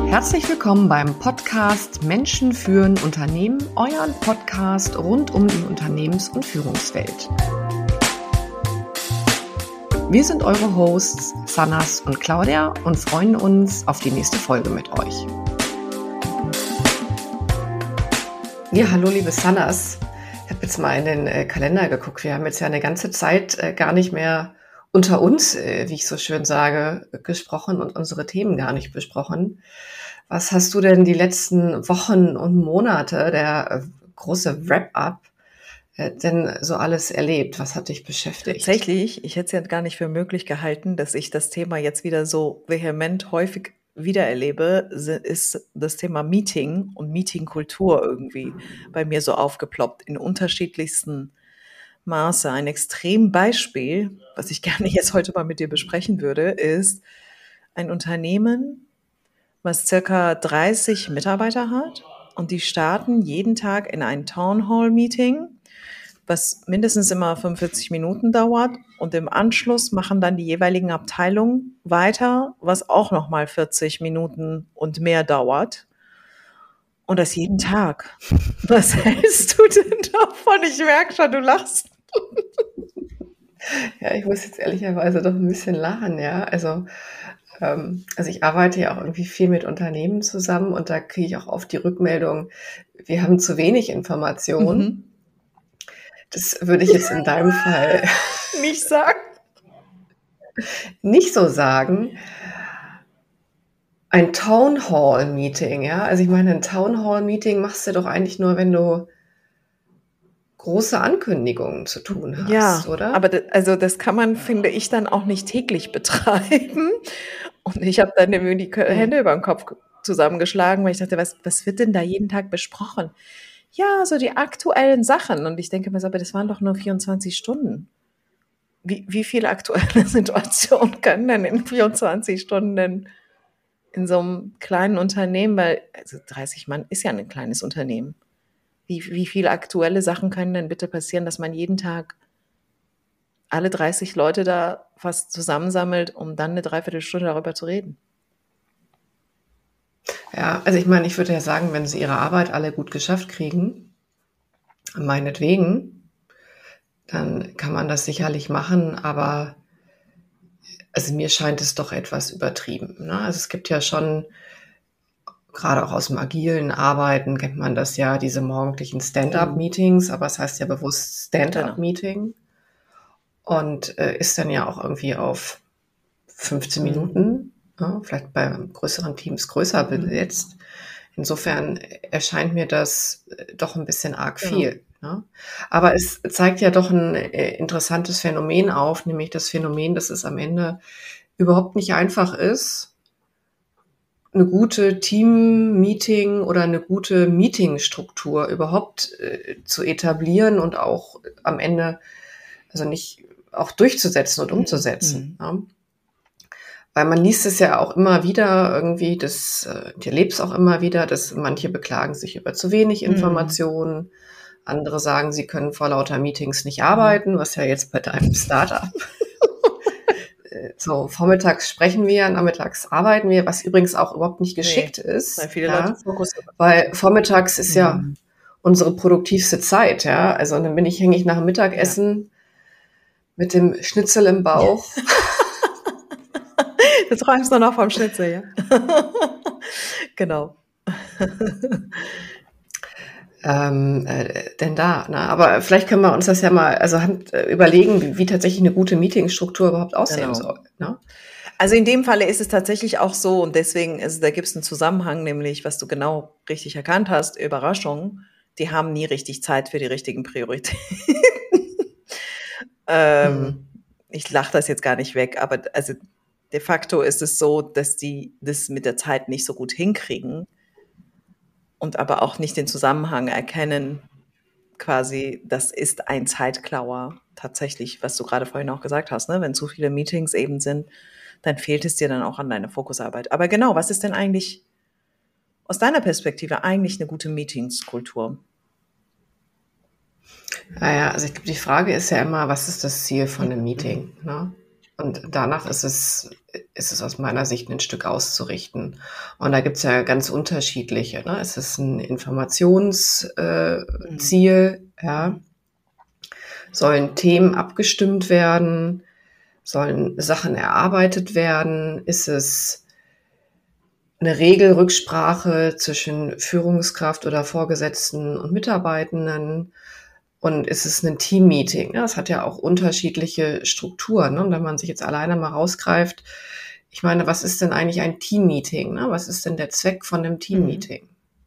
Herzlich willkommen beim Podcast Menschen führen Unternehmen, euren Podcast rund um die Unternehmens- und Führungswelt. Wir sind eure Hosts Sanas und Claudia und freuen uns auf die nächste Folge mit euch. Ja, hallo liebe Sanas. Ich habe jetzt mal in den Kalender geguckt. Wir haben jetzt ja eine ganze Zeit gar nicht mehr unter uns, wie ich so schön sage, gesprochen und unsere Themen gar nicht besprochen. Was hast du denn die letzten Wochen und Monate, der große Wrap-up, denn so alles erlebt? Was hat dich beschäftigt? Tatsächlich, ich hätte es ja gar nicht für möglich gehalten, dass ich das Thema jetzt wieder so vehement häufig wiedererlebe, ist das Thema Meeting und Meetingkultur irgendwie bei mir so aufgeploppt in unterschiedlichsten Maße. Ein Extrembeispiel, was ich gerne jetzt heute mal mit dir besprechen würde, ist ein Unternehmen, was circa 30 Mitarbeiter hat und die starten jeden Tag in ein Town Hall Meeting, was mindestens immer 45 Minuten dauert und im Anschluss machen dann die jeweiligen Abteilungen weiter, was auch nochmal 40 Minuten und mehr dauert. Und das jeden Tag. Was hältst du denn davon? Ich merke schon, du lachst. Ja, ich muss jetzt ehrlicherweise doch ein bisschen lachen, ja. Also ich arbeite ja auch irgendwie viel mit Unternehmen zusammen und da kriege ich auch oft die Rückmeldung, wir haben zu wenig Informationen. Das würde ich jetzt in deinem Fall Nicht sagen. nicht so sagen. Ein Town Hall Meeting, ja. Also ich meine, ein Town Hall Meeting machst du doch eigentlich nur, wenn du große Ankündigungen zu tun hast, Ja, oder? aber das kann man, finde ich, dann auch nicht täglich betreiben. Und ich habe dann irgendwie die Hände über den Kopf zusammengeschlagen, weil ich dachte, was wird denn da jeden Tag besprochen? Ja, so die aktuellen Sachen. Und ich denke mir so, aber das waren doch nur 24 Stunden. Wie viele aktuelle Situationen können denn in 24 Stunden denn in so einem kleinen Unternehmen, weil also 30 Mann ist ja ein kleines Unternehmen. Wie viele aktuelle Sachen können denn bitte passieren, dass man jeden Tag alle 30 Leute da fast zusammensammelt, um dann eine Dreiviertelstunde darüber zu reden? Ja, also ich meine, ich würde ja sagen, wenn sie ihre Arbeit alle gut geschafft kriegen, meinetwegen, dann kann man das sicherlich machen, aber also mir scheint es doch etwas übertrieben, ne? Also es gibt ja schon, gerade auch aus dem agilen Arbeiten kennt man das ja, diese morgendlichen Stand-up-Meetings, aber es heißt ja bewusst Stand-up-Meeting und ist dann ja auch irgendwie auf 15 Minuten, ja, vielleicht bei größeren Teams größer besetzt. Insofern erscheint mir das doch ein bisschen arg viel. Ne? Aber es zeigt ja doch ein interessantes Phänomen auf, nämlich das Phänomen, dass es am Ende überhaupt nicht einfach ist, eine gute Team-Meeting oder eine gute Meetingstruktur überhaupt zu etablieren und auch am Ende, also nicht auch durchzusetzen und umzusetzen. Ne? Weil man liest es ja auch immer wieder irgendwie, ich erlebe es auch immer wieder, dass manche beklagen sich über zu wenig Informationen, andere sagen, sie können vor lauter Meetings nicht arbeiten, was ja jetzt bei deinem Startup so, vormittags sprechen wir, nachmittags arbeiten wir, was übrigens auch überhaupt nicht geschickt ist, weil viele ja, Leute Fokus weil vormittags ist ja unsere produktivste Zeit, ja. Also dann hänge ich nach dem Mittagessen mit dem Schnitzel im Bauch. Du träumst nur noch vom Schnitzel, ja. Genau. Denn da, ne? Aber vielleicht können wir uns das ja mal, also überlegen, wie tatsächlich eine gute Meetingstruktur überhaupt aussehen soll. Ne? Also in dem Falle ist es tatsächlich auch so und deswegen, also da gibt es einen Zusammenhang, nämlich was du genau richtig erkannt hast, Überraschung, die haben nie richtig Zeit für die richtigen Prioritäten. Ich lache das jetzt gar nicht weg, aber also de facto ist es so, dass die das mit der Zeit nicht so gut hinkriegen und aber auch nicht den Zusammenhang erkennen, quasi, das ist ein Zeitklauer, tatsächlich, was du gerade vorhin auch gesagt hast, ne? Wenn zu viele Meetings eben sind, dann fehlt es dir dann auch an deiner Fokusarbeit. Aber genau, was ist denn eigentlich aus deiner Perspektive eigentlich eine gute Meetingskultur? Naja, also ich glaube, die Frage ist ja immer, was ist das Ziel von einem Meeting? Ne? Und danach ist es aus meiner Sicht ein Stück auszurichten. Und da gibt's ja ganz unterschiedliche. Ne? Es ist ein Informationsziel, ja. Sollen Themen abgestimmt werden? Sollen Sachen erarbeitet werden? Ist es eine Regelrücksprache zwischen Führungskraft oder Vorgesetzten und Mitarbeitenden? Und ist es ein Teammeeting? Ja, es hat ja auch unterschiedliche Strukturen. Ne? Und wenn man sich jetzt alleine mal rausgreift, ich meine, was ist denn eigentlich ein Teammeeting? Ne? Was ist denn der Zweck von einem Teammeeting?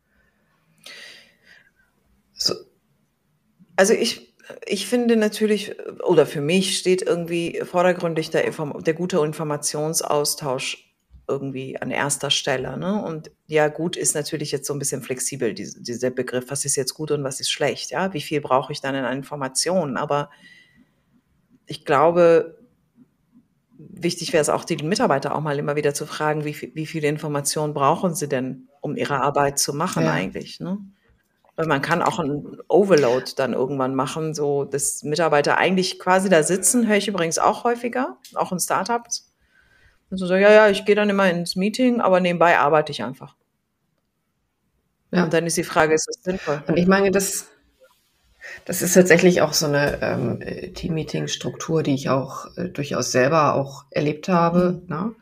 So. Also ich finde natürlich, oder für mich steht irgendwie vordergründig der gute Informationsaustausch irgendwie an erster Stelle. Ne? Und ja, gut ist natürlich jetzt so ein bisschen flexibel, dieser Begriff, was ist jetzt gut und was ist schlecht. Ja? Wie viel brauche ich dann an Informationen? Aber ich glaube, wichtig wäre es auch, die Mitarbeiter auch mal immer wieder zu fragen, wie viele Informationen brauchen sie denn, um ihre Arbeit zu machen eigentlich. Ne? Weil man kann auch einen Overload dann irgendwann machen, so dass Mitarbeiter eigentlich quasi da sitzen, höre ich übrigens auch häufiger, auch in Startups. Und so, ja, ich gehe dann immer ins Meeting, aber nebenbei arbeite ich einfach. Ja. Und dann ist die Frage, ist das sinnvoll? Und ich meine, das ist tatsächlich auch so eine Team-Meeting-Struktur, die ich auch durchaus selber auch erlebt habe. Ne?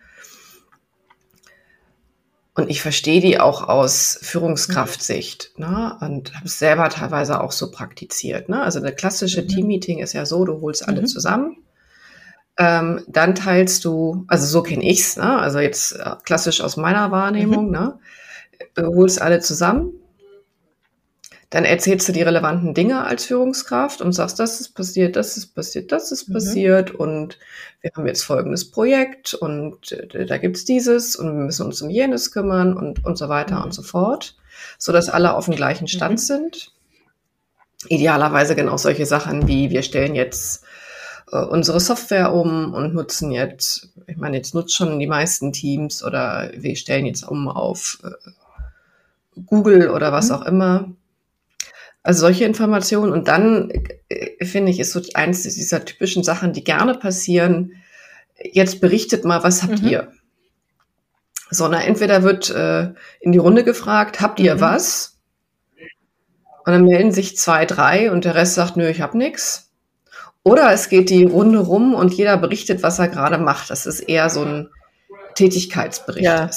Und ich verstehe die auch aus Führungskraftsicht, ne? Und habe es selber teilweise auch so praktiziert. Ne? Also eine klassische Team-Meeting ist ja so, du holst alle zusammen, dann teilst du, also so kenne ich's, ne? Also jetzt klassisch aus meiner Wahrnehmung, ne? Du holst alle zusammen, dann erzählst du die relevanten Dinge als Führungskraft und sagst, das ist passiert, das ist passiert, das ist passiert und wir haben jetzt folgendes Projekt und da gibt's dieses und wir müssen uns um jenes kümmern und so weiter und so fort, so dass alle auf dem gleichen Stand sind. Idealerweise genau solche Sachen wie, wir stellen jetzt unsere Software um und nutzen jetzt, ich meine, jetzt nutzt schon die meisten Teams oder wir stellen jetzt um auf Google oder was auch immer. Also solche Informationen. Und dann, finde ich, ist so eins dieser typischen Sachen, die gerne passieren. Jetzt berichtet mal, was habt ihr? So, na, entweder wird in die Runde gefragt, habt ihr was? Und dann melden sich 2, 3 und der Rest sagt, nö, ich hab nix. Oder es geht die Runde rum und jeder berichtet, was er gerade macht. Das ist eher so ein Tätigkeitsbericht. Ja.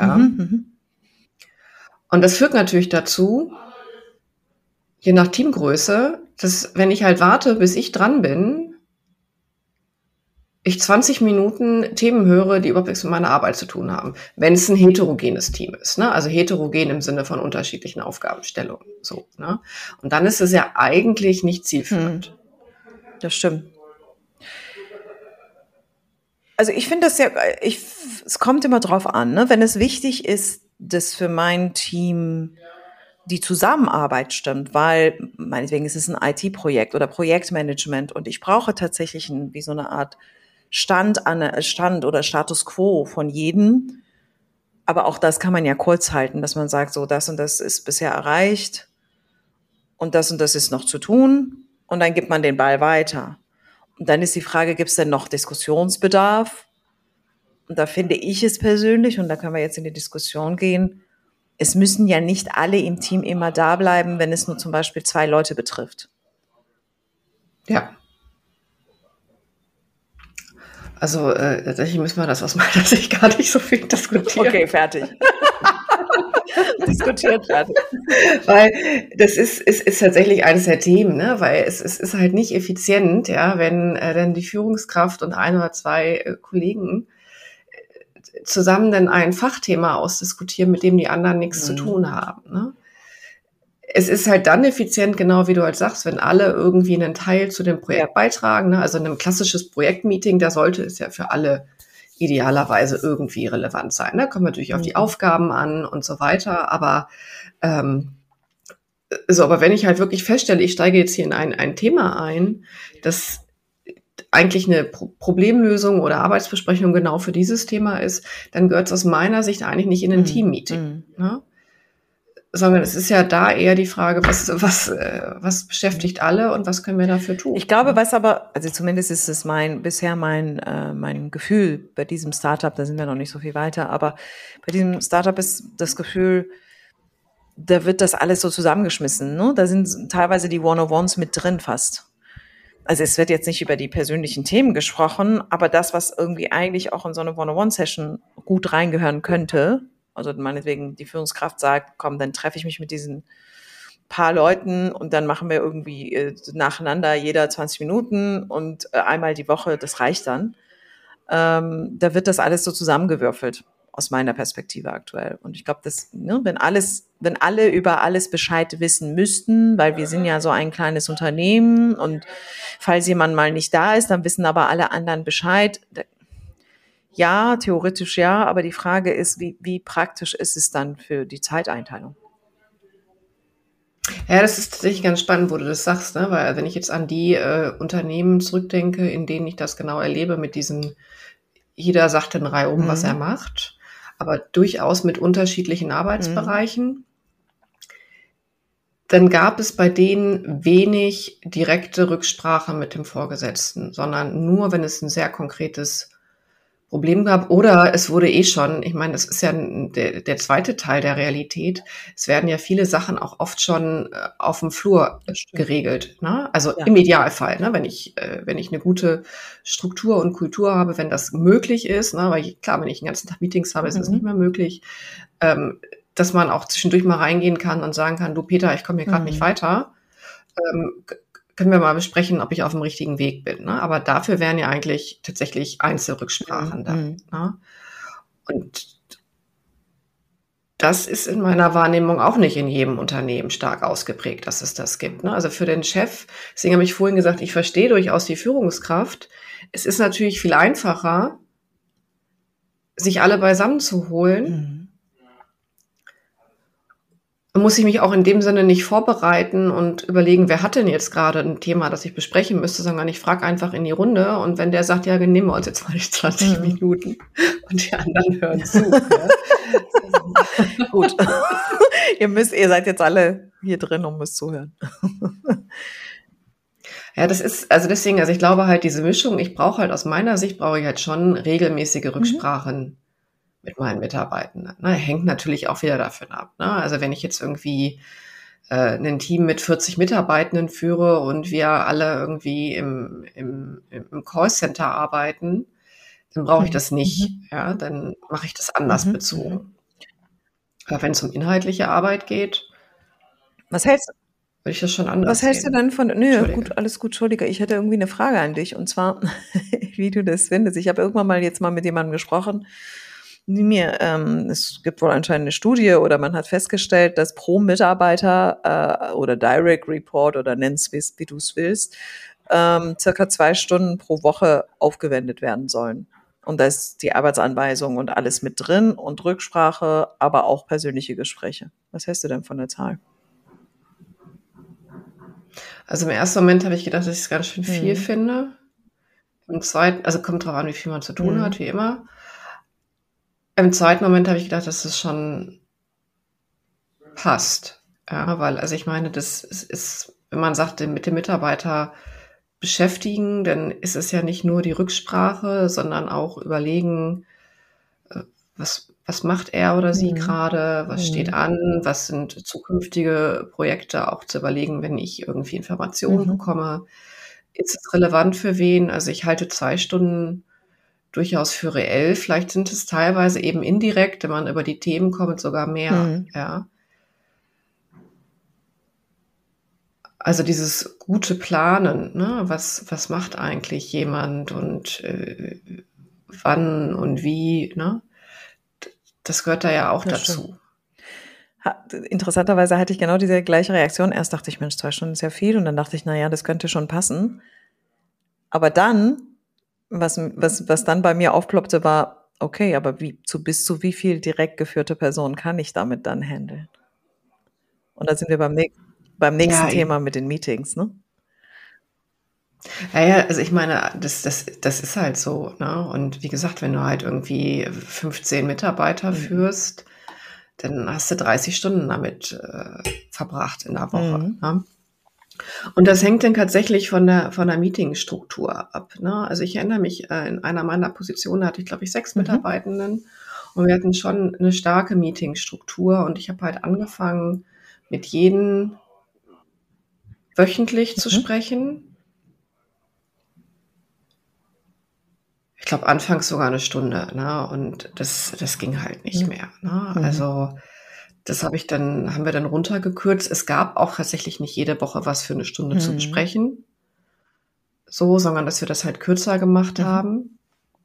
Und das führt natürlich dazu, je nach Teamgröße, dass wenn ich halt warte, bis ich dran bin, ich 20 Minuten Themen höre, die überhaupt nichts mit meiner Arbeit zu tun haben. Wenn es ein heterogenes Team ist, ne? Also heterogen im Sinne von unterschiedlichen Aufgabenstellungen. So, ne? Und dann ist es ja eigentlich nicht zielführend. Das stimmt. Also ich finde das ja, es kommt immer drauf an, ne? Wenn es wichtig ist, dass für mein Team die Zusammenarbeit stimmt, weil meinetwegen ist es ein IT-Projekt oder Projektmanagement und ich brauche tatsächlich wie so eine Art Stand oder Status Quo von jedem. Aber auch das kann man ja kurz halten, dass man sagt, so das und das ist bisher erreicht und das ist noch zu tun und dann gibt man den Ball weiter. Und dann ist die Frage, gibt es denn noch Diskussionsbedarf? Und da finde ich es persönlich, und da können wir jetzt in die Diskussion gehen, es müssen ja nicht alle im Team immer da bleiben, wenn es nur zum Beispiel 2 Leute betrifft. Ja. Also tatsächlich müssen wir das aus meiner Sicht gar nicht so viel diskutieren. Okay, fertig. Diskutiert, fertig. Weil das ist tatsächlich eines der Themen, ne? Weil es ist halt nicht effizient, ja, wenn dann die Führungskraft und 1 oder 2 Kollegen zusammen dann ein Fachthema ausdiskutieren, mit dem die anderen nichts zu tun haben. Ne? Es ist halt dann effizient, genau wie du halt sagst, wenn alle irgendwie einen Teil zu dem Projekt beitragen. Ne? Also ein klassisches Projektmeeting, da sollte es ja für alle idealerweise irgendwie relevant sein. Da kommt natürlich auf die Aufgaben an und so weiter. Aber aber wenn ich halt wirklich feststelle, ich steige jetzt hier in ein Thema ein, das eigentlich eine Problemlösung oder Arbeitsbesprechung genau für dieses Thema ist, dann gehört es aus meiner Sicht eigentlich nicht in ein Team-Meeting. Ne? sondern es ist ja da eher die Frage, was beschäftigt alle und was können wir dafür tun? Ich glaube, was aber, also zumindest ist es bisher mein Gefühl bei diesem Startup, da sind wir noch nicht so viel weiter, aber bei diesem Startup ist das Gefühl, da wird das alles so zusammengeschmissen, ne? Da sind teilweise die One-on-Ones mit drin fast. Also es wird jetzt nicht über die persönlichen Themen gesprochen, aber das, was irgendwie eigentlich auch in so eine One-on-One-Session gut reingehören könnte, also meinetwegen die Führungskraft sagt, komm, dann treffe ich mich mit diesen paar Leuten und dann machen wir irgendwie nacheinander jeder 20 Minuten und einmal die Woche, das reicht dann. Da wird das alles so zusammengewürfelt aus meiner Perspektive aktuell. Und ich glaube, wenn alle über alles Bescheid wissen müssten, weil wir sind ja so ein kleines Unternehmen und falls jemand mal nicht da ist, dann wissen aber alle anderen Bescheid. Ja, theoretisch ja, aber die Frage ist, wie praktisch ist es dann für die Zeiteinteilung? Ja, das ist tatsächlich ganz spannend, wo du das sagst, ne? Weil wenn ich jetzt an die Unternehmen zurückdenke, in denen ich das genau erlebe, mit diesen, jeder sagt in Reihe um, was er macht, aber durchaus mit unterschiedlichen Arbeitsbereichen, dann gab es bei denen wenig direkte Rücksprache mit dem Vorgesetzten, sondern nur, wenn es ein sehr konkretes Problem gab oder es wurde schon, ich meine, das ist ja der zweite Teil der Realität, es werden ja viele Sachen auch oft schon auf dem Flur geregelt, ne? Also Ja. im Idealfall, ne? Wenn ich eine gute Struktur und Kultur habe, wenn das möglich ist, ne? Weil klar, wenn ich den ganzen Tag Meetings habe, ist es nicht mehr möglich, dass man auch zwischendurch mal reingehen kann und sagen kann, du Peter, ich komme hier gerade nicht weiter, können wir mal besprechen, ob ich auf dem richtigen Weg bin. Ne? Aber dafür wären ja eigentlich tatsächlich Einzelrücksprachen da. Ne? Und das ist in meiner Wahrnehmung auch nicht in jedem Unternehmen stark ausgeprägt, dass es das gibt. Ne? Also für den Chef, deswegen habe ich vorhin gesagt, ich verstehe durchaus die Führungskraft. Es ist natürlich viel einfacher, sich alle beisammen zu holen. Muss ich mich auch in dem Sinne nicht vorbereiten und überlegen, wer hat denn jetzt gerade ein Thema, das ich besprechen müsste, sondern ich frage einfach in die Runde und wenn der sagt, ja, nehmen wir uns jetzt mal die 20 Minuten und die anderen hören zu. Ja. Gut. Ihr seid jetzt alle hier drin und müsst zuhören. Ja, das ist, also deswegen, also ich glaube halt diese Mischung, aus meiner Sicht brauche ich halt schon regelmäßige Rücksprachen mit meinen Mitarbeitenden. Ne? Hängt natürlich auch wieder davon ab. Ne? Also wenn ich jetzt irgendwie ein Team mit 40 Mitarbeitenden führe und wir alle irgendwie im Callcenter arbeiten, dann brauche ich das nicht. Ja, dann mache ich das anders bezogen. Aber wenn es um inhaltliche Arbeit geht, würde ich das schon anders Was hältst du sehen. denn von, nö, gut, alles gut, Entschuldige, ich hätte irgendwie eine Frage an dich und zwar, wie du das findest. Ich habe irgendwann mal mit jemandem gesprochen, es gibt wohl anscheinend eine Studie oder man hat festgestellt, dass pro Mitarbeiter oder Direct Report oder nenn's wie du es willst, circa 2 Stunden pro Woche aufgewendet werden sollen. Und da ist die Arbeitsanweisung und alles mit drin und Rücksprache, aber auch persönliche Gespräche. Was hältst du denn von der Zahl? Also im ersten Moment habe ich gedacht, dass ich es ganz schön viel finde. Im zweiten, also kommt drauf an, wie viel man zu tun hat, wie immer. Im zweiten Moment habe ich gedacht, dass es schon passt. Ja, weil, also ich meine, das ist, wenn man sagt, mit dem Mitarbeiter beschäftigen, dann ist es ja nicht nur die Rücksprache, sondern auch überlegen, was macht er oder sie gerade, was steht an, was sind zukünftige Projekte, auch zu überlegen, wenn ich irgendwie Informationen bekomme, ist es relevant für wen? Also ich halte 2 Stunden durchaus für reell. Vielleicht sind es teilweise eben indirekt, wenn man über die Themen kommt, sogar mehr. Ja. Also dieses gute Planen, ne? Was macht eigentlich jemand und wann und wie, ne? Das gehört da ja auch dazu. Interessanterweise hatte ich genau diese gleiche Reaktion. Erst dachte ich, Mensch, 2 Stunden ist ja viel. Und dann dachte ich, naja, das könnte schon passen. Aber dann, was dann bei mir aufploppte, war, okay, aber bis zu wie viel direkt geführte Personen kann ich damit dann handeln? Und da sind wir beim nächsten Thema mit den Meetings, ne? Ja, also ich meine, das ist halt so, ne? Und wie gesagt, wenn du halt irgendwie 15 Mitarbeiter führst, dann hast du 30 Stunden damit verbracht in der Woche. Mhm. Ne? Und das hängt dann tatsächlich von der Meetingstruktur ab. Ne? Also ich erinnere mich, in einer meiner Positionen hatte ich, glaube ich, 6 Mitarbeitenden und wir hatten schon eine starke Meetingstruktur und ich habe halt angefangen, mit jedem wöchentlich zu sprechen. Ich glaube, anfangs sogar eine Stunde, ne? Und das ging halt nicht mehr. Ne? Also haben wir dann runtergekürzt. Es gab auch tatsächlich nicht jede Woche was für eine Stunde zu besprechen, so, sondern dass wir das halt kürzer gemacht haben.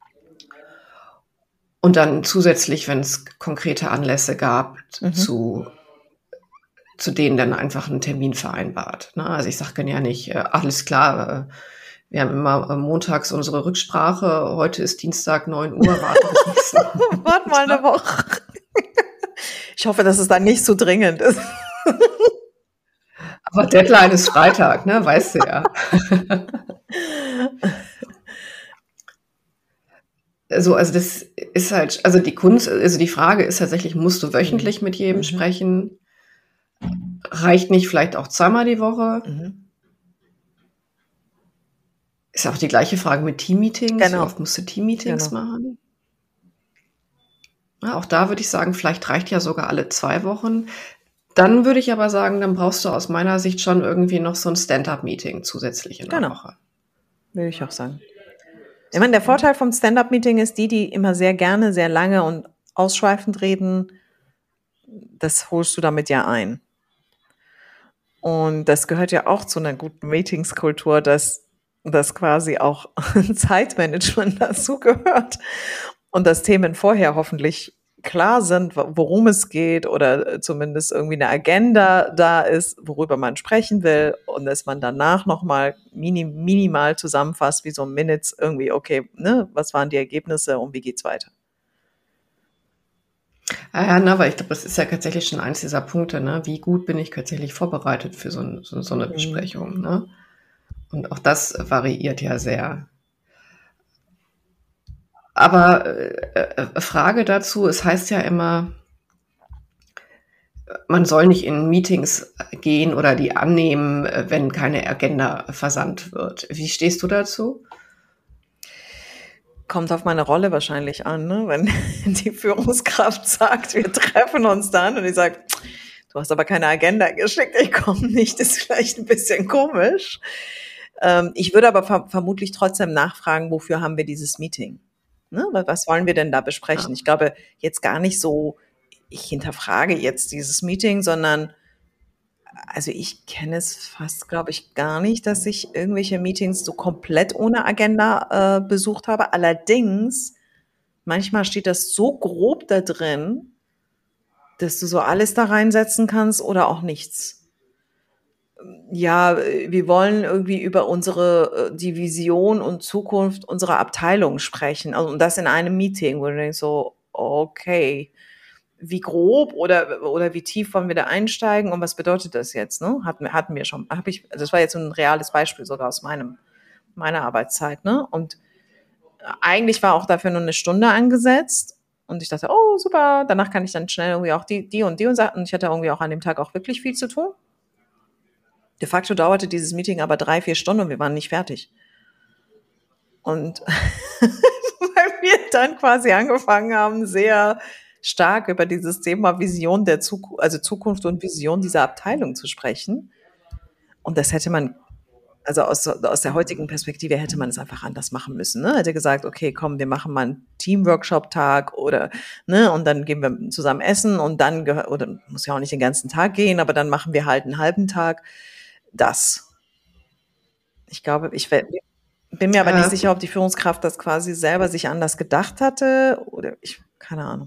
Und dann zusätzlich, wenn es konkrete Anlässe gab, zu denen dann einfach einen Termin vereinbart. Ne? Also ich sage dann ja nicht, alles klar, wir haben immer montags unsere Rücksprache, heute ist Dienstag 9 Uhr, warte bis nächsten Warte mal eine Woche. Ich hoffe, dass es dann nicht so dringend ist. Aber Deadline ist Freitag, ne? Weißt du ja. Also das ist halt, also die Kunst, also die Frage ist tatsächlich, musst du wöchentlich mit jedem sprechen? Reicht nicht vielleicht auch zweimal die Woche? Ist auch die gleiche Frage mit Teammeetings. Genau. Wie oft musst du Teammeetings machen? Ja, auch da würde ich sagen, vielleicht reicht ja sogar alle 2 Wochen. Dann würde ich aber sagen, dann brauchst du aus meiner Sicht schon irgendwie noch so ein Stand-up-Meeting zusätzlich in der Woche. Würde ich auch sagen. Ich meine, der Vorteil vom Stand-up-Meeting ist, die immer sehr gerne, sehr lange und ausschweifend reden, das holst du damit ja ein. Und das gehört ja auch zu einer guten Meetingskultur, dass quasi auch Zeitmanagement dazu gehört und dass Themen vorher hoffentlich klar sind, worum es geht oder zumindest irgendwie eine Agenda da ist, worüber man sprechen will und dass man danach nochmal minimal zusammenfasst, wie so Minutes irgendwie, okay, ne, was waren die Ergebnisse und wie geht's weiter? Ja, aber ich glaube, das ist ja tatsächlich schon eins dieser Punkte, ne? Wie gut bin ich tatsächlich vorbereitet für so eine Besprechung, ne? Und auch das variiert ja sehr. Aber Frage dazu, es heißt ja immer, man soll nicht in Meetings gehen oder die annehmen, wenn keine Agenda versandt wird. Wie stehst du dazu? Kommt auf meine Rolle wahrscheinlich an, ne? Wenn die Führungskraft sagt, wir treffen uns dann und ich sage, du hast aber keine Agenda geschickt, ich komme nicht, ist vielleicht ein bisschen komisch. Ich würde aber vermutlich trotzdem nachfragen, wofür haben wir dieses Meeting? Ne? Was wollen wir denn da besprechen? Ich glaube jetzt gar nicht so, ich hinterfrage jetzt dieses Meeting, sondern also ich kenne es fast, glaube ich, gar nicht, dass ich irgendwelche Meetings so komplett ohne Agenda besucht habe. Allerdings, manchmal steht das so grob da drin, dass du so alles da reinsetzen kannst oder auch nichts. Ja, wir wollen irgendwie über die Vision und Zukunft unserer Abteilung sprechen. Also, und das in einem Meeting, wo du denkst so, okay, wie grob oder wie tief wollen wir da einsteigen und was bedeutet das jetzt? Ne? Hatten wir schon, das war jetzt ein reales Beispiel sogar aus meiner Arbeitszeit, ne? Und eigentlich war auch dafür nur eine Stunde angesetzt und ich dachte, oh super, danach kann ich dann schnell irgendwie auch die und Sachen. Und ich hatte irgendwie auch an dem Tag auch wirklich viel zu tun. De facto dauerte dieses Meeting aber 3-4 Stunden und wir waren nicht fertig. Und weil wir dann quasi angefangen haben, sehr stark über dieses Thema Vision der Zukunft, also Zukunft und Vision dieser Abteilung zu sprechen. Und das hätte man, also aus der heutigen Perspektive hätte man es einfach anders machen müssen. Ne? Hätte gesagt, okay, komm, wir machen mal einen Teamworkshop-Tag oder, ne, und dann gehen wir zusammen essen und dann, oder muss ja auch nicht den ganzen Tag gehen, aber dann machen wir halt einen halben Tag. Das. Ich glaube, bin mir aber nicht sicher, ob die Führungskraft das quasi selber sich anders gedacht hatte oder keine Ahnung.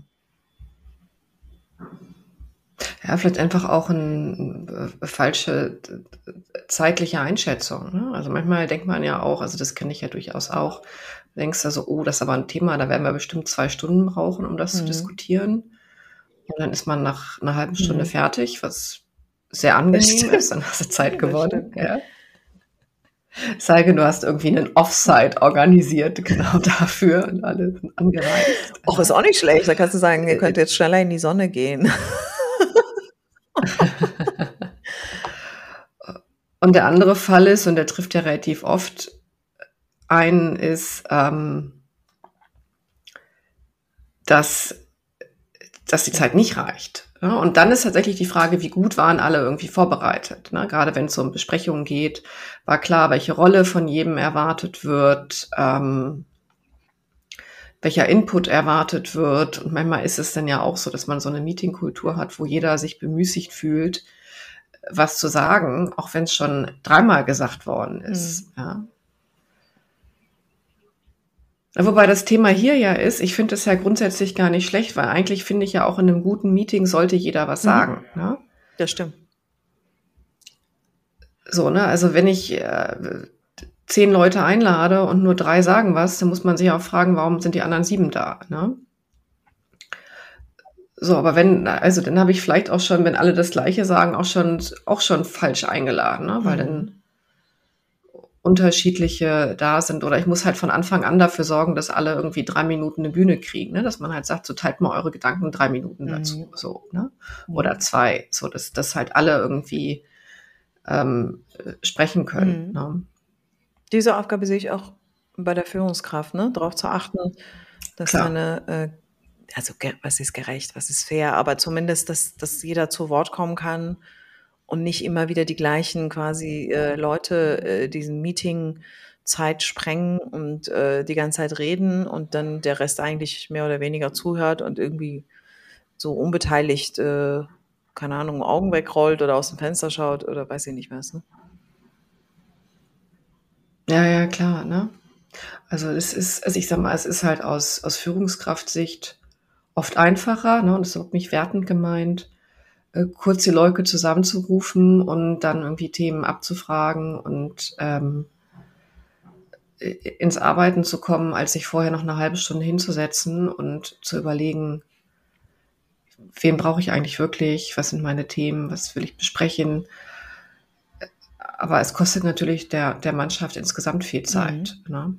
Ja, vielleicht einfach auch eine falsche zeitliche Einschätzung. Ne? Also manchmal denkt man ja auch, also das kenne ich ja durchaus auch, du denkst da so, oh, das ist aber ein Thema, da werden wir bestimmt 2 Stunden brauchen, um das zu diskutieren. Und dann ist man nach einer halben Stunde fertig, was sehr angenehm ist, dann hast du Zeit gewonnen. Ja. Zeige, du hast irgendwie einen Offsite organisiert, genau dafür und alle sind angereist. Och, ist auch nicht schlecht. Da kannst du sagen, ihr könnt jetzt schneller in die Sonne gehen. Und der andere Fall ist, und der trifft ja relativ oft ein, ist, dass die Zeit nicht reicht. Ja, und dann ist tatsächlich die Frage, wie gut waren alle irgendwie vorbereitet. Ne? Gerade wenn es um Besprechungen geht, war klar, welche Rolle von jedem erwartet wird, welcher Input erwartet wird. Und manchmal ist es dann ja auch so, dass man so eine Meetingkultur hat, wo jeder sich bemüßigt fühlt, was zu sagen, auch wenn es schon dreimal gesagt worden ist. Ja. Wobei das Thema hier ja ist, ich finde es ja grundsätzlich gar nicht schlecht, weil eigentlich finde ich ja auch in einem guten Meeting sollte jeder was sagen. Ne? Das stimmt. So, ne, also wenn ich 10 Leute einlade und nur 3 sagen was, dann muss man sich auch fragen, warum sind die anderen 7 da, ne? So, aber also dann habe ich vielleicht auch schon, wenn alle das Gleiche sagen, auch schon falsch eingeladen, ne? Weil dann unterschiedliche da sind. Oder ich muss halt von Anfang an dafür sorgen, dass alle irgendwie 3 Minuten eine Bühne kriegen, ne? Dass man halt sagt, so teilt mal eure Gedanken 3 Minuten dazu, so, ne? Oder 2, so dass halt alle irgendwie sprechen können. Ne? Diese Aufgabe sehe ich auch bei der Führungskraft, ne? Darauf zu achten, dass Klar. also was ist gerecht, was ist fair, aber zumindest, dass jeder zu Wort kommen kann und nicht immer wieder die gleichen quasi Leute diesen Meeting-Zeit sprengen und die ganze Zeit reden und dann der Rest eigentlich mehr oder weniger zuhört und irgendwie so unbeteiligt, keine Ahnung, Augen wegrollt oder aus dem Fenster schaut oder weiß ich nicht was. Ne? Ja, klar, ne? Also ich sag mal, es ist halt aus Führungskraftsicht oft einfacher, ne? Und das ist überhaupt nicht wertend gemeint, kurz die Leute zusammenzurufen und dann irgendwie Themen abzufragen und ins Arbeiten zu kommen, als sich vorher noch eine halbe Stunde hinzusetzen und zu überlegen, wen brauche ich eigentlich wirklich, was sind meine Themen, was will ich besprechen. Aber es kostet natürlich der Mannschaft insgesamt viel Zeit. Ne?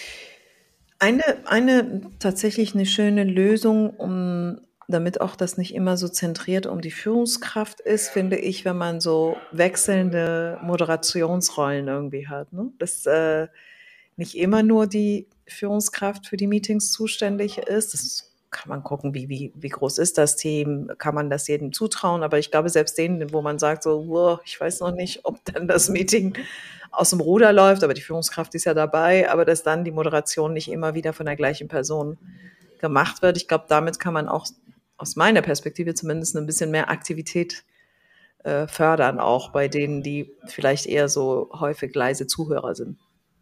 Eine tatsächlich eine schöne Lösung, damit auch das nicht immer so zentriert um die Führungskraft ist, finde ich, wenn man so wechselnde Moderationsrollen irgendwie hat. Ne? Dass nicht immer nur die Führungskraft für die Meetings zuständig ist. Das kann man gucken, wie groß ist das Team, kann man das jedem zutrauen. Aber ich glaube, selbst denen, wo man sagt, so, wow, ich weiß noch nicht, ob dann das Meeting aus dem Ruder läuft, aber die Führungskraft ist ja dabei, aber dass dann die Moderation nicht immer wieder von der gleichen Person gemacht wird. Ich glaube, damit kann man auch aus meiner Perspektive zumindest ein bisschen mehr Aktivität fördern, auch bei denen, die vielleicht eher so häufig leise Zuhörer sind.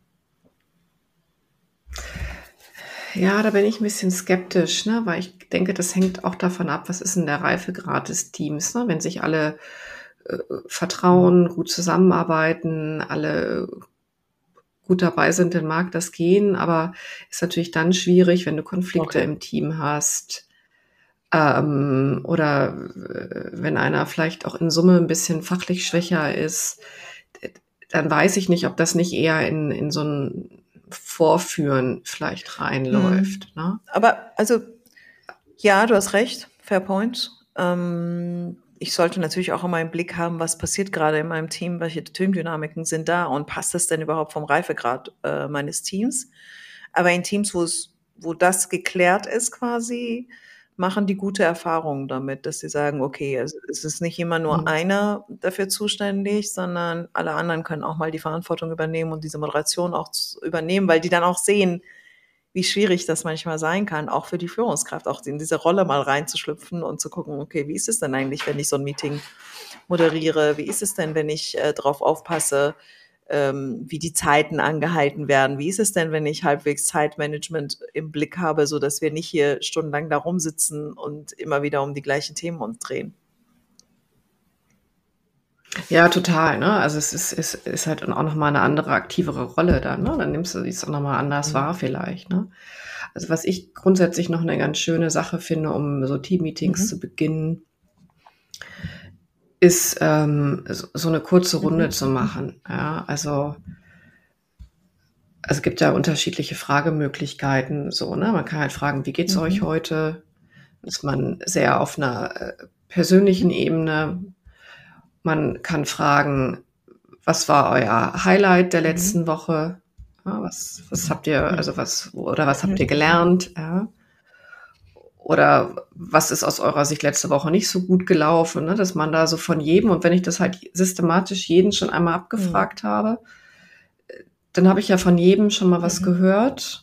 Ja, da bin ich ein bisschen skeptisch, ne? Weil ich denke, das hängt auch davon ab, was ist denn der Reifegrad des Teams, ne? Wenn sich alle vertrauen, gut zusammenarbeiten, alle gut dabei sind, dann mag das gehen, aber ist natürlich dann schwierig, wenn du Konflikte im Team hast, oder wenn einer vielleicht auch in Summe ein bisschen fachlich schwächer ist, dann weiß ich nicht, ob das nicht eher in so ein Vorführen vielleicht reinläuft. Ne? Aber also, ja, du hast recht, fair point. Ich sollte natürlich auch immer im Blick haben, was passiert gerade in meinem Team, welche Teamdynamiken sind da und passt das denn überhaupt vom Reifegrad meines Teams? Aber in Teams, wo das geklärt ist quasi, machen die gute Erfahrungen damit, dass sie sagen, okay, also es ist nicht immer nur einer dafür zuständig, sondern alle anderen können auch mal die Verantwortung übernehmen und diese Moderation auch übernehmen, weil die dann auch sehen, wie schwierig das manchmal sein kann, auch für die Führungskraft, auch in diese Rolle mal reinzuschlüpfen und zu gucken, okay, wie ist es denn eigentlich, wenn ich so ein Meeting moderiere? Wie ist es denn, wenn ich darauf aufpasse, wie die Zeiten angehalten werden? Wie ist es denn, wenn ich halbwegs Zeitmanagement im Blick habe, so dass wir nicht hier stundenlang da rumsitzen und immer wieder um die gleichen Themen uns drehen? Ja, total. Ne? Also es ist halt auch nochmal eine andere, aktivere Rolle dann. Ne? Dann nimmst du es auch nochmal anders wahr vielleicht. Ne? Also was ich grundsätzlich noch eine ganz schöne Sache finde, um so Team-Meetings zu beginnen, ist so eine kurze Runde zu machen. Ja? Also Also, es gibt ja unterschiedliche Fragemöglichkeiten so, ne? Man kann halt fragen: „Wie geht's euch Mhm. heute?“ Ist man sehr auf einer persönlichen Ebene. Man kann fragen: „Was war euer Highlight der Mhm. letzten Woche?“ Ja, was habt ihr Mhm. also, was habt ihr Mhm. gelernt, ja? Oder was ist aus eurer Sicht letzte Woche nicht so gut gelaufen, ne? Dass man da so von jedem und wenn ich das halt systematisch jeden schon einmal Mhm. abgefragt habe, dann habe ich ja von jedem schon mal was Mhm. gehört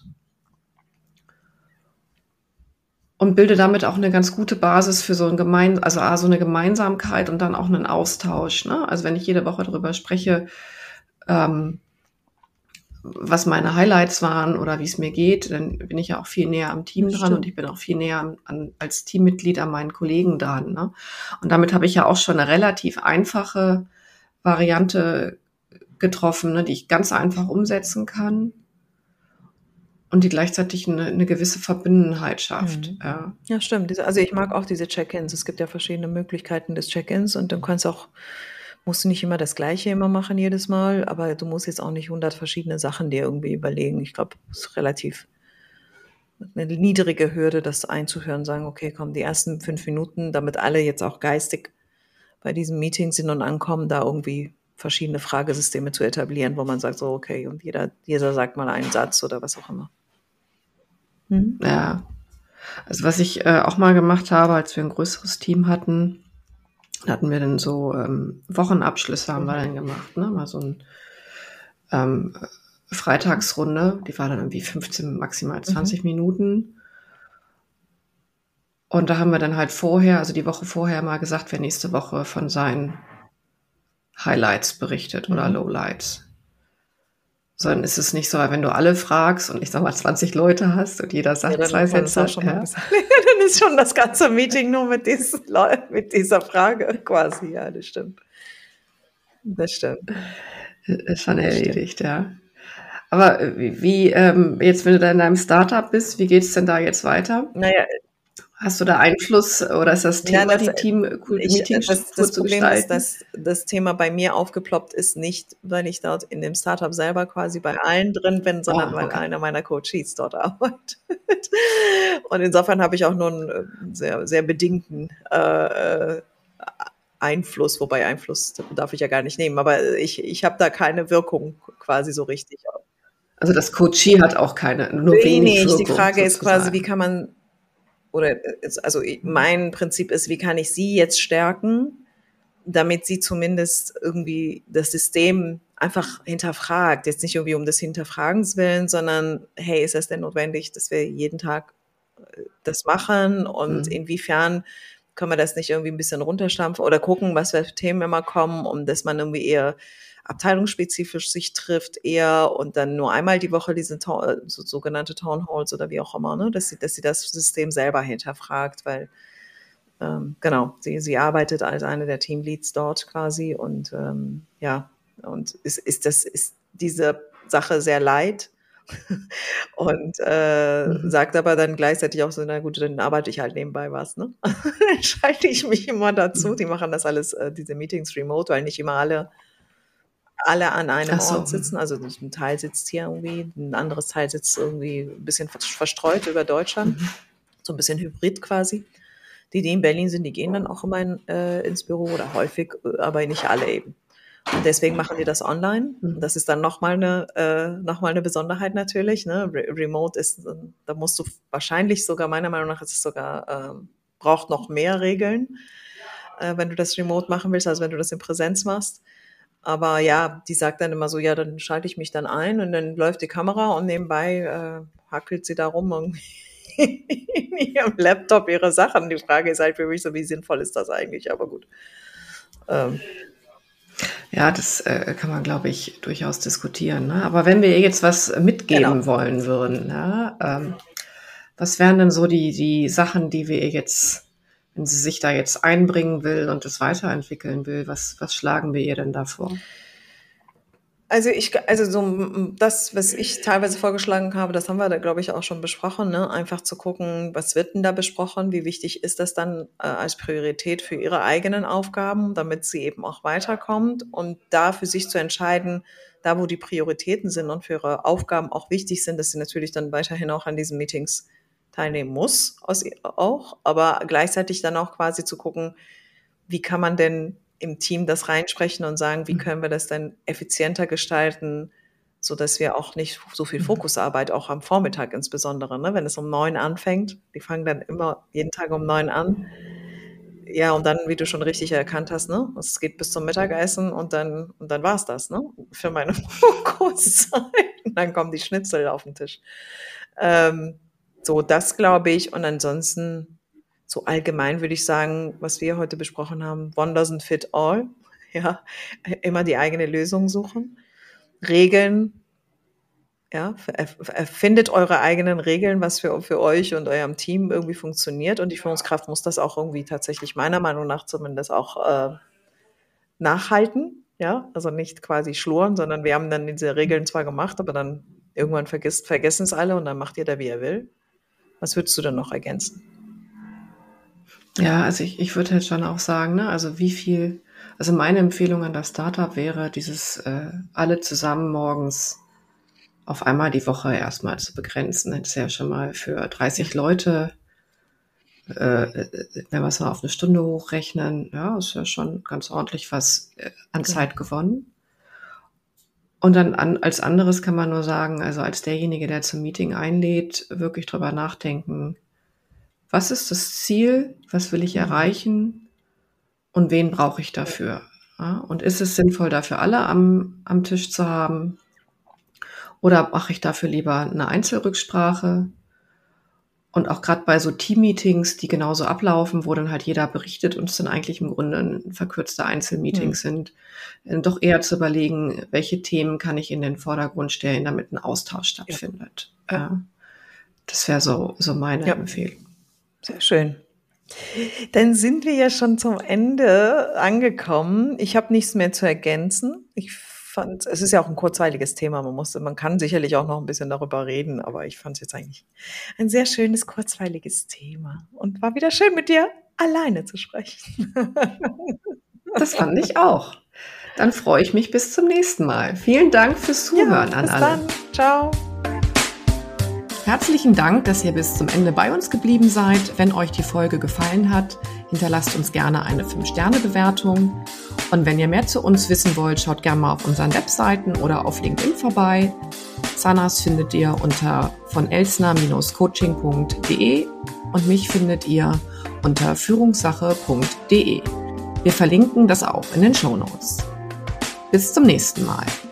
und bilde damit auch 'ne ganz gute Basis für so 'n also, A, so 'ne Gemeinsamkeit und dann auch 'nen Austausch, ne? Also, wenn ich jede Woche darüber spreche, ähm, was meine Highlights waren oder wie's mir geht, dann bin ich ja auch viel näher am Team Das dran und stimmt. ich bin auch viel näher als Teammitglied an meinen Kollegen dran, ne? Und damit habe ich ja auch schon 'ne relativ einfache Variante getroffen, ne, die ich ganz einfach umsetzen kann und die gleichzeitig 'ne gewisse Verbundenheit schafft, Mhm. ja. Ja, stimmt. Also, ich mag auch diese Check-ins. Es gibt ja verschiedene Möglichkeiten des Check-ins und du kannst auch musst du nicht immer das Gleiche immer machen jedes Mal, aber du musst jetzt auch nicht 100 verschiedene Sachen dir irgendwie überlegen. Ich glaube, es ist relativ 'ne niedrige Hürde, das einzuhören, sagen: „Okay, komm, die ersten 5 Minuten“, damit alle jetzt auch geistig bei diesem Meeting sind und ankommen, da irgendwie verschiedene Fragesysteme zu etablieren, wo man sagt so: „Okay“, und jeder sagt mal einen Satz oder was auch immer. Mhm. Ja. Also, was ich, auch mal gemacht habe, als wir 'n größeres Team hatten, da hatten wir dann so, Wochenabschlüsse haben wir Mhm. dann gemacht, ne? Mal so 'n, ähm, Freitagsrunde, die war dann irgendwie 15, maximal Mhm. 20 Minuten. Und da haben wir dann halt vorher also, die Woche vorher mal gesagt, wer nächste Woche von seinen Highlights berichtet oder Mhm. Lowlights. So, dann ist es nicht so, wenn du alle fragst und ich sage mal 20 Leute hast und jeder Ja, sagt dann 2 ist man das auch Sätze, schon mal 'n ja. bisschen dann ist schon das ganze Meeting nur mit diesen mit dieser Frage quasi. Ja, das stimmt. Das stimmt. Ist schon Das stimmt. erledigt, ja. Aber, jetzt, wenn du da in deinem Startup bist, wie geht's denn da jetzt weiter? Na ja, Hast du da Einfluss oder ist das ja, Thema, die Meetingstruktur das zu Problem ist, gestalten? dass das Thema bei mir aufgeploppt ist, nicht, weil ich dort in dem Startup selber quasi bei allen drin bin, sondern Ah, weil okay. einer meiner Coaches dort arbeitet. Und insofern habe ich auch nur 'n, sehr sehr bedingten, Einfluss, wobei Einfluss darf ich ja gar nicht nehmen, aber ich habe da keine Wirkung quasi so richtig. Also, das Coachee hat auch nur wenig Wenig. Die Wirkung Frage ist quasi, wie sozusagen. kann man oder, also, Mhm. mein Prinzip ist, wie kann ich sie jetzt stärken, damit sie zumindest irgendwie das System einfach hinterfragt. Jetzt nicht irgendwie um des Hinterfragens willen, sondern: „Hey, ist das denn notwendig, dass wir jeden Tag das machen und Mhm. inwiefern können wir das nicht irgendwie ein bisschen runterstampfen oder gucken, was für Themen immer kommen, um dass man irgendwie eher abteilungsspezifisch sich trifft eher und dann nur einmal die Woche diese sogenannte Town Halls oder wie auch immer, ne? Dass sie das System selber hinterfragt, weil, genau, sie arbeitet als eine der Teamleads dort quasi und, ja, und ist diese Sache sehr leid und, Mhm. sagt aber dann gleichzeitig auch so: „Na gut, dann arbeite ich halt nebenbei was“, ne? Dann schalte ich mich immer dazu. Die Mhm. machen das alles diese Meetings remote, weil nicht immer alle an einem Ach so, Ort sitzen. mhm. Also, das 'n Teil sitzt hier irgendwie, 'n anderes Teil sitzt irgendwie 'n bisschen verstreut über Deutschland, Mhm. so 'n bisschen hybrid quasi. Die in Berlin sind, die gehen dann auch immer ins Büro oder häufig, aber nicht alle eben. Und deswegen machen die das online. Und Mhm. das ist dann noch mal 'ne Besonderheit natürlich, ne? Remote ist, da musst du wahrscheinlich sogar meiner Meinung nach ist es sogar, braucht noch mehr Regeln, wenn du das remote machen willst, als wenn du das in Präsenz machst. Aber ja, die sagt dann immer so: „Ja, dann schalte ich mich dann ein und dann läuft die Kamera und nebenbei, hackelt sie da rum irgendwie in ihrem Laptop ihre Sachen.“ Die Frage ist halt für mich so: Wie sinnvoll ist das eigentlich? Aber gut. Ähm, Ja, das, kann man, glaube ich, durchaus diskutieren, ne? Aber wenn wir ihr jetzt was genau. mitgeben wollen würden, ja, was wären denn so die Sachen, die wir ihr jetzt wenn sie sich da jetzt einbringen will und das weiterentwickeln will, was schlagen wir ihr denn da vor? Also das, was ich teilweise vorgeschlagen habe, das haben wir da, glaube ich, auch schon besprochen, ne? Einfach zu gucken, was wird denn da besprochen? Wie wichtig ist das dann als Priorität für ihre eigenen Aufgaben, damit sie eben auch weiterkommt und da für sich zu entscheiden, da wo die Prioritäten sind und für ihre Aufgaben auch wichtig sind, dass sie natürlich dann weiterhin auch an diesen Meetings teilnehmen muss, auch, aber gleichzeitig dann auch quasi zu gucken, wie kann man denn im Team das reinsprechen und sagen, wie können wir das denn effizienter gestalten, so dass wir auch nicht so viel Fokusarbeit, auch am Vormittag insbesondere, ne, wenn es um 9 anfängt. Die fangen dann immer jeden Tag um 9 an. Ja, und dann, wie du schon richtig erkannt hast, ne, es geht bis zum Mittagessen und dann war's das, ne, für meine Fokuszeit. Und dann kommen die Schnitzel auf den Tisch. So, das glaube ich. Und ansonsten so allgemein würde ich sagen, was wir heute besprochen haben, one doesn't fit all. Ja, immer die eigene Lösung suchen. Regeln, ja, findet eure eigenen Regeln, was für euch und eurem Team irgendwie funktioniert. Und die Führungskraft muss das auch irgendwie tatsächlich meiner Meinung nach zumindest auch nachhalten. Ja, also nicht quasi schluren, sondern wir haben dann diese Regeln zwar gemacht, aber dann irgendwann vergessen es alle und dann macht jeder, wie er will. Was würdest du denn noch ergänzen? Ja, also ich würde halt schon auch sagen, ne, also also meine Empfehlung an das Startup wäre, dieses alle zusammen morgens auf einmal die Woche erstmal zu begrenzen. Das ist ja schon mal für 30 Leute, wenn wir es mal auf eine Stunde hochrechnen, ja, ist ja schon ganz ordentlich was an Zeit gewonnen. Und dann als anderes kann man nur sagen, also als derjenige, der zum Meeting einlädt, wirklich drüber nachdenken, was ist das Ziel, was will ich erreichen und wen brauche ich dafür? Ja, und ist es sinnvoll, dafür alle am Tisch zu haben? Oder mache ich dafür lieber eine Einzelrücksprache? Und auch gerade bei so Team-Meetings, die genauso ablaufen, wo dann halt jeder berichtet und es dann eigentlich im Grunde verkürzte Einzelmeetings sind, doch eher zu überlegen, welche Themen kann ich in den Vordergrund stellen, damit ein Austausch stattfindet. Ja. Das wäre so meine Empfehlung. Sehr schön. Dann sind wir ja schon zum Ende angekommen. Ich habe nichts mehr zu ergänzen. Ich fand, es ist ja auch ein kurzweiliges Thema. Man kann sicherlich auch noch ein bisschen darüber reden, aber ich fand es jetzt eigentlich ein sehr schönes, kurzweiliges Thema und war wieder schön mit dir alleine zu sprechen. Das fand ich auch. Dann freue ich mich bis zum nächsten Mal. Vielen Dank fürs Zuhören an alle. Bis dann. Ciao. Herzlichen Dank, dass ihr bis zum Ende bei uns geblieben seid. Wenn euch die Folge gefallen hat, hinterlasst uns gerne eine 5-Sterne-Bewertung. Und wenn ihr mehr zu uns wissen wollt, schaut gerne mal auf unseren Webseiten oder auf LinkedIn vorbei. Zanas findet ihr unter von elsner-coaching.de und mich findet ihr unter führungssache.de. Wir verlinken das auch in den Shownotes. Bis zum nächsten Mal.